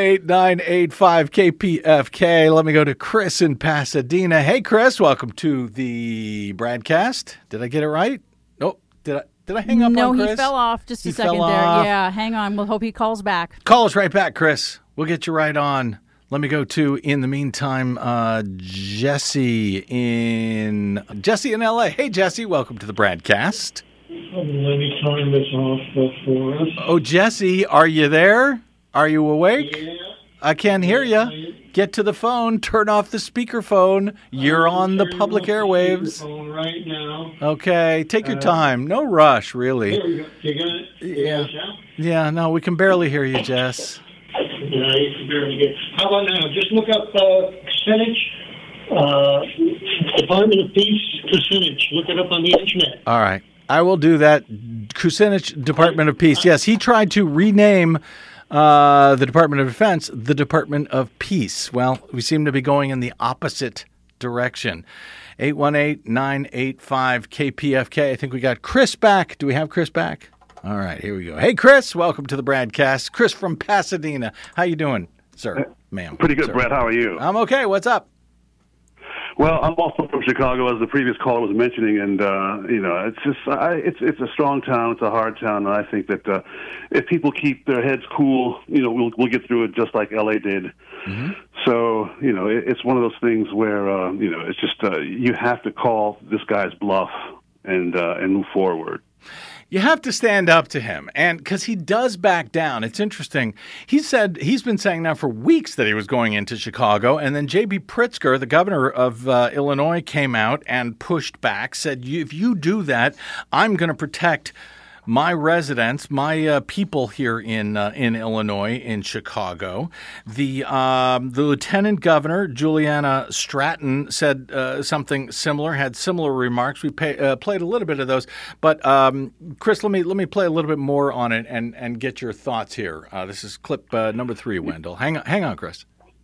818-985-KPFK. Let me go to Chris in Pasadena. Hey, Chris. Welcome to the Bradcast. Did I get it right? Nope. Did I hang up on Chris? No, he fell off just a second there. Yeah, hang on. We'll hope he calls back. Call us right back, Chris. We'll get you right on. Let me go to, in the meantime, Jesse in L.A. Hey, Jesse. Welcome to the Bradcast. Let me turn this off for us. Oh, Jesse, are you there? Are you awake? Yeah. I can't hear you. Get to the phone. Turn off the speakerphone. You're on the public airwaves. Right now. Okay, take your time. No rush, really. There we go. You got it? Yeah. Yeah, no, we can barely hear you, Jess. Yeah, you can barely get. How about now? Just look up percentage, Department of Peace percentage. Look it up on the internet. All right. I will do that. Kucinich, Department of Peace. Yes, he tried to rename the Department of Defense the Department of Peace. Well, we seem to be going in the opposite direction. 818-985-KPFK. I think we got Chris back. Do we have Chris back? All right, here we go. Hey, Chris, welcome to the Bradcast. Chris from Pasadena. How you doing, sir, ma'am? Pretty good, sir. Brad. How are you? I'm okay. What's up? Well, I'm also from Chicago, as the previous caller was mentioning, and it's just it's a strong town, it's a hard town, and I think that if people keep their heads cool, we'll get through it just like LA did. Mm-hmm. So it's one of those things where it's just you have to call this guy's bluff and move forward. You have to stand up to him, and because he does back down. It's interesting. He said he's been saying now for weeks that he was going into Chicago, and then J.B. Pritzker, the governor of Illinois, came out and pushed back, said, if you do that, I'm going to protect my residents, my people here in Illinois, in Chicago. The lieutenant governor, Juliana Stratton, said something similar, had similar remarks. We played a little bit of those, but Chris, let me play a little bit more on it and get your thoughts here. This is clip number 3, Wendell. Hang on, Chris.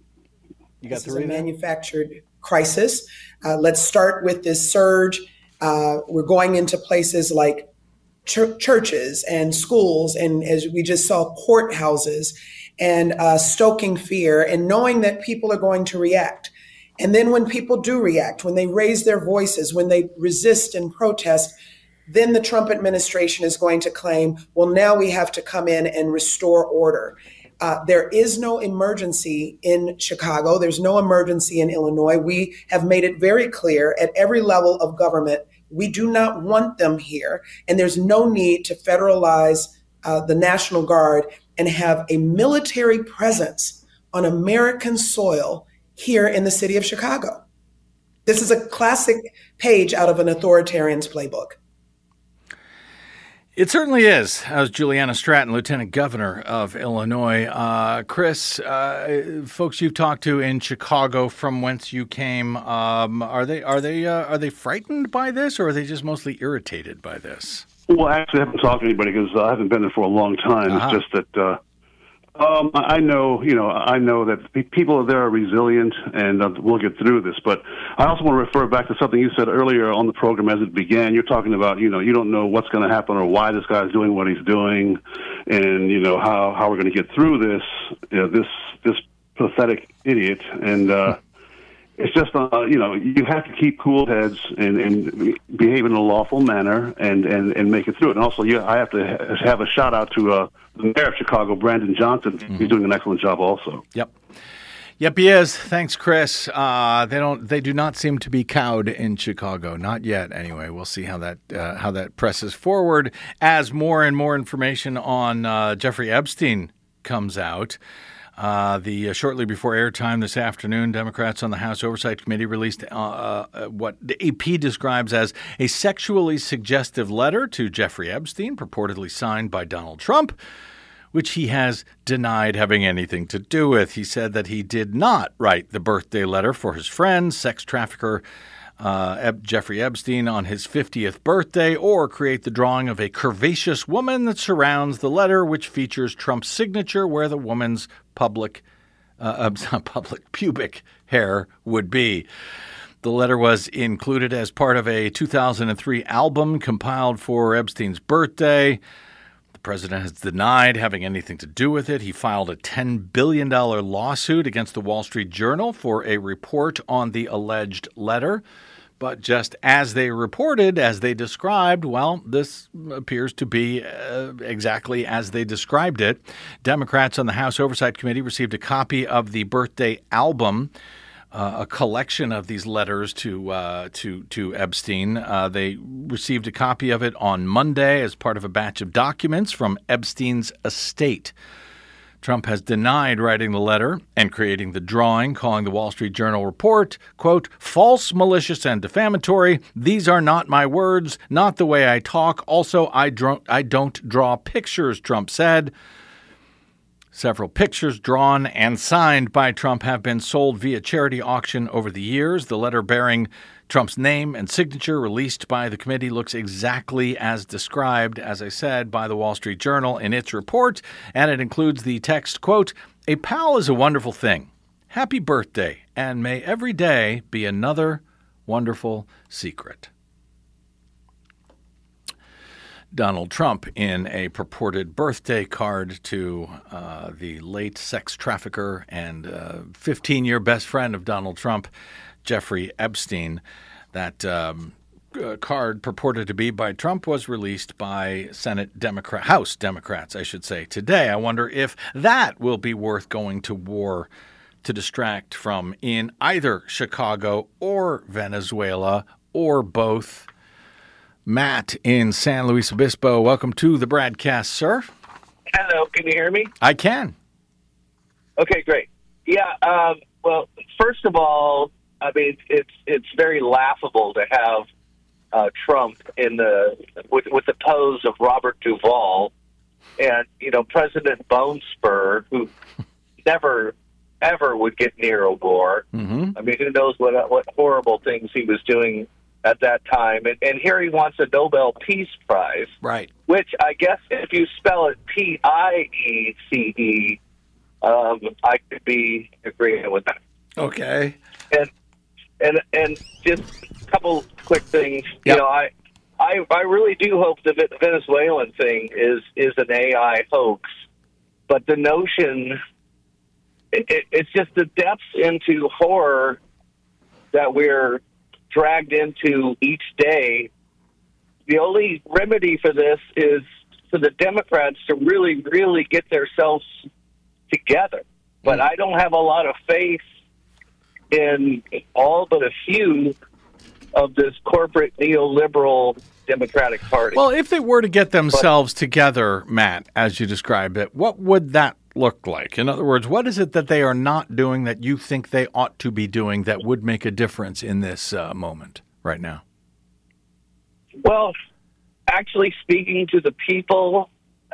You got this is a manufactured crisis. Let's start with this surge. We're going into places like churches and schools, and as we just saw, courthouses, and stoking fear and knowing that people are going to react. And then when people do react, when they raise their voices, when they resist and protest, then the Trump administration is going to claim, well, now we have to come in and restore order. There is no emergency in Chicago. There's no emergency in Illinois. We have made it very clear at every level of government, we do not want them here. And there's no need to federalize the National Guard and have a military presence on American soil here in the city of Chicago. This is a classic page out of an authoritarian's playbook. It certainly is. As Juliana Stratton, Lieutenant Governor of Illinois. Chris, folks you've talked to in Chicago, from whence you came, are they frightened by this, or are they just mostly irritated by this? Well, actually, I haven't talked to anybody because I haven't been there for a long time. Uh-huh. It's just that I know that people there are resilient, and we'll get through this. But I also want to refer back to something you said earlier on the program as it began. You're talking about, you don't know what's going to happen or why this guy's doing what he's doing, and how we're going to get through this. This pathetic idiot, and it's just you have to keep cool heads and behave in a lawful manner and make it through it. And also, I have to have a shout out to the mayor of Chicago, Brandon Johnson. Mm-hmm. He's doing an excellent job also. Yep, he is. Thanks, Chris. They do not seem to be cowed in Chicago, not yet. Anyway, we'll see how that presses forward as more and more information on Jeffrey Epstein comes out. Shortly before airtime this afternoon, Democrats on the House Oversight Committee released what the AP describes as a sexually suggestive letter to Jeffrey Epstein, purportedly signed by Donald Trump, which he has denied having anything to do with. He said that he did not write the birthday letter for his friend, sex trafficker Jeffrey Epstein, on his 50th birthday, or create the drawing of a curvaceous woman that surrounds the letter, which features Trump's signature where the woman's public pubic hair would be. The letter was included as part of a 2003 album compiled for Epstein's birthday. The president has denied having anything to do with it. He filed a $10 billion lawsuit against the Wall Street Journal for a report on the alleged letter. But just as they reported, as they described, well, this appears to be exactly as they described it. Democrats on the House Oversight Committee received a copy of the birthday album a collection of these letters to Epstein. They received a copy of it on Monday as part of a batch of documents from Epstein's estate. Trump has denied writing the letter and creating the drawing, calling the Wall Street Journal report, quote, false, malicious, and defamatory. These are not my words, not the way I talk. Also, I don't draw pictures, Trump said. Several pictures drawn and signed by Trump have been sold via charity auction over the years. The letter bearing Trump's name and signature released by the committee looks exactly as described, as I said, by the Wall Street Journal in its report, and it includes the text, quote, a pal is a wonderful thing. Happy birthday, and may every day be another wonderful secret. Donald Trump in a purported birthday card to the late sex trafficker and 15-year best friend of Donald Trump, Jeffrey Epstein. That card purported to be by Trump was released by House Democrats, I should say, today. I wonder if that will be worth going to war to distract from in either Chicago or Venezuela or both. Matt in San Luis Obispo, welcome to the broadcast, sir. Hello, can you hear me? I can. Okay, great. Yeah, well, first of all, I mean, it's very laughable to have Trump in with the pose of Robert Duvall, and President Bone Spur, who never ever would get near a war. Mm-hmm. I mean, who knows what horrible things he was doing at that time. And here he wants a Nobel Peace Prize. Right. Which I guess if you spell it Piece, I could be agreeing with that. Okay. And just a couple quick things. Yep. I really do hope the Venezuelan thing is an AI hoax. But the notion, it's just the depths into horror that we're dragged into each day. The only remedy for this is for the Democrats to really, really get themselves together. But I don't have a lot of faith in all but a few of this corporate neoliberal Democratic Party. Well, if they were to get themselves together, Matt, as you described it, what would that look like? In other words, what is it that they are not doing that you think they ought to be doing that would make a difference in this moment right now? Well, actually speaking to the people,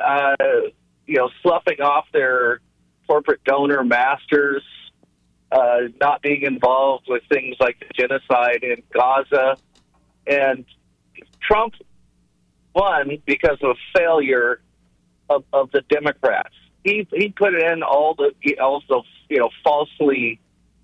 sloughing off their corporate donor masters, not being involved with things like the genocide in Gaza. And Trump won because of failure of the Democrats. He put in falsely,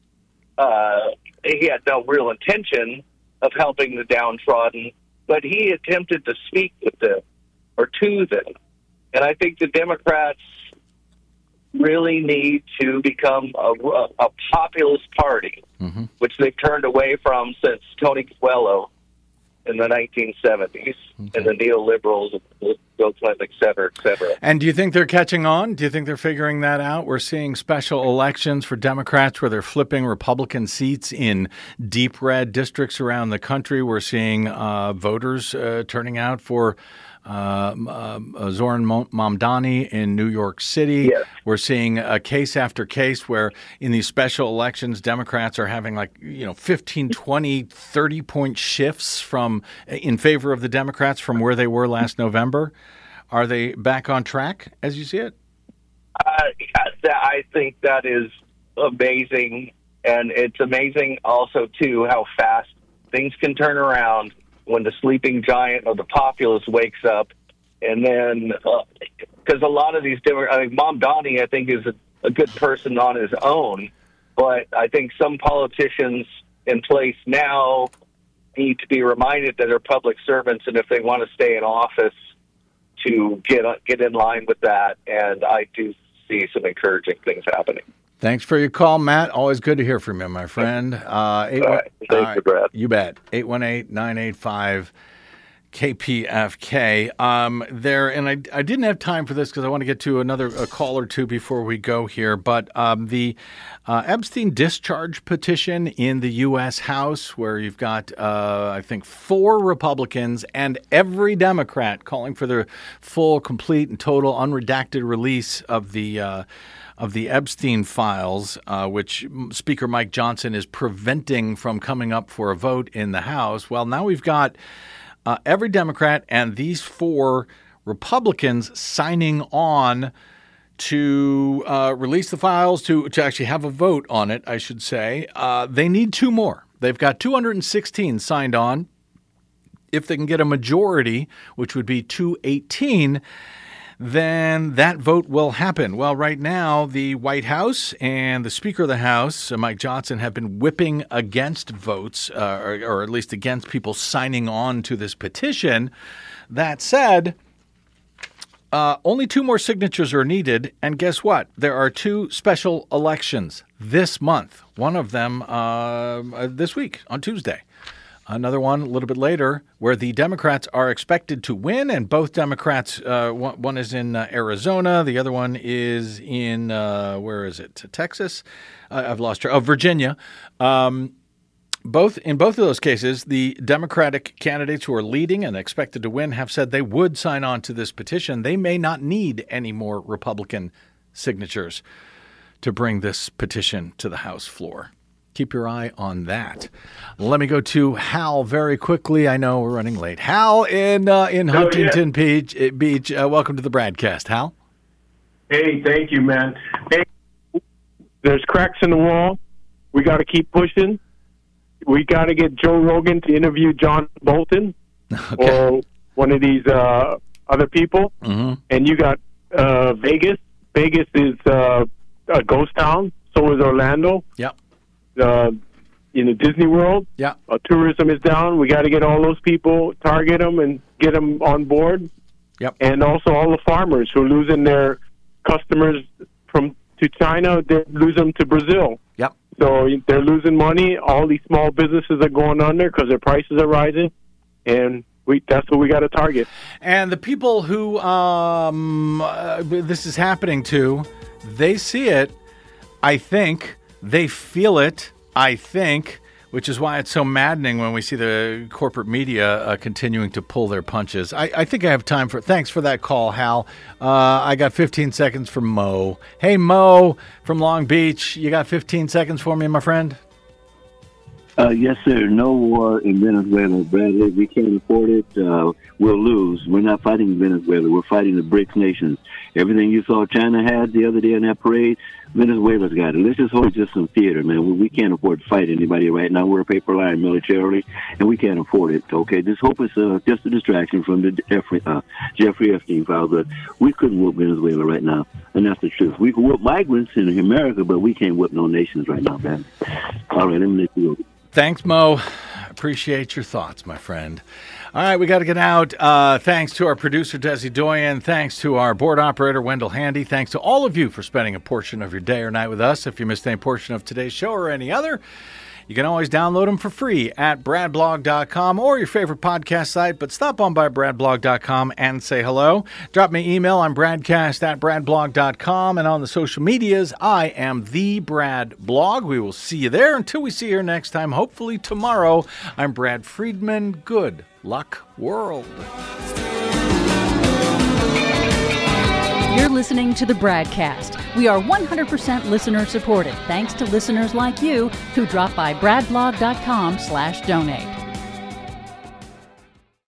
he had no real intention of helping the downtrodden, but he attempted to speak with them or to them. And I think the Democrats really need to become a populist party, mm-hmm. which they've turned away from since Tony Coelho in the 1970s, and the neoliberals, Bill Clinton, et cetera, et cetera. And do you think they're catching on? Do you think they're figuring that out? We're seeing special elections for Democrats where they're flipping Republican seats in deep red districts around the country. We're seeing voters turning out for Zoran Mamdani in New York City. Yes. We're seeing case after case where in these special elections, Democrats are having 15, 20, 30-point shifts in favor of the Democrats from where they were last November. Are they back on track as you see it? I think that is amazing. And it's amazing also, too, how fast things can turn around when the sleeping giant of the populace wakes up. And then, because a lot of these Mamdani, I think, is a good person on his own. But I think some politicians in place now need to be reminded that they're public servants, and if they want to stay in office, to get in line with that. And I do see some encouraging things happening. Thanks for your call, Matt. Always good to hear from you, my friend. Thanks, Brad. You bet. 818-985-KPFK. KPFK. And I didn't have time for this because I want to get to a call or two before we go here. But the Epstein discharge petition in the U.S. House, where you've got, I think, 4 Republicans and every Democrat calling for the full, complete, and total unredacted release of the Epstein files, which Speaker Mike Johnson is preventing from coming up for a vote in the House. Well, now we've got every Democrat and these 4 Republicans signing on to release the files, to actually have a vote on it, I should say. They need 2 more. They've got 216 signed on. If they can get a majority, which would be 218, then that vote will happen. Well, right now, the White House and the Speaker of the House, Mike Johnson, have been whipping against votes, or at least against people signing on to this petition. That said, only 2 more signatures are needed. And guess what? There are 2 special elections this month. One of them this week on Tuesday. Another one a little bit later where the Democrats are expected to win, and both Democrats, one is in Arizona, the other one is in, where is it, Texas? I've lost track. Oh, Virginia. In both of those cases, the Democratic candidates who are leading and expected to win have said they would sign on to this petition. They may not need any more Republican signatures to bring this petition to the House floor. Keep your eye on that. Let me go to Hal very quickly. I know we're running late. Hal in Huntington Beach. Welcome to the Bradcast, Hal. Hey, thank you, man. Hey, there's cracks in the wall. We got to keep pushing. We got to get Joe Rogan to interview John Bolton or one of these other people. Mm-hmm. And you got Vegas. Vegas is a ghost town. So is Orlando. Yep. Disney World. Yeah. Tourism is down. We got to get all those people, target them, and get them on board. Yep. And also all the farmers who are losing their customers to China, they lose them to Brazil. Yep. So they're losing money. All these small businesses are going under because their prices are rising, and that's what we got to target. And the people who this is happening to, they see it, I think. They feel it, I think, which is why it's so maddening when we see the corporate media continuing to pull their punches. I think I have time for... Thanks for that call, Hal. I got 15 seconds from Mo. Hey, Mo from Long Beach. You got 15 seconds for me, my friend? Yes, sir. No war in Venezuela, Bradley. We can't afford it. We'll lose. We're not fighting Venezuela. We're fighting the BRICS nations. Everything you saw China had the other day in that parade, Venezuela's got it. Let's just hold just some theater, man. We can't afford to fight anybody right now. We're a paper line militarily, and we can't afford it, okay? Just hope it's just a distraction from the Jeffrey Epstein file, but we couldn't whoop Venezuela right now, and that's the truth. We can whoop migrants in America, but we can't whoop no nations right now, man. All right, let me let you go. Thanks, Mo. Appreciate your thoughts, my friend. All right, we got to get out. Thanks to our producer, Desi Doyen. Thanks to our board operator, Wendell Handy. Thanks to all of you for spending a portion of your day or night with us. If you missed any portion of today's show or any other, you can always download them for free at bradblog.com or your favorite podcast site. But stop on by bradblog.com and say hello. Drop me an email. I'm bradcast@bradblog.com. And on the social medias, I am the Brad Blog. We will see you there. Until we see you here next time, hopefully tomorrow, I'm Brad Friedman. Good luck, world. You're listening to the Bradcast. We are 100% listener supported, thanks to listeners like you who drop by bradblog.com/donate.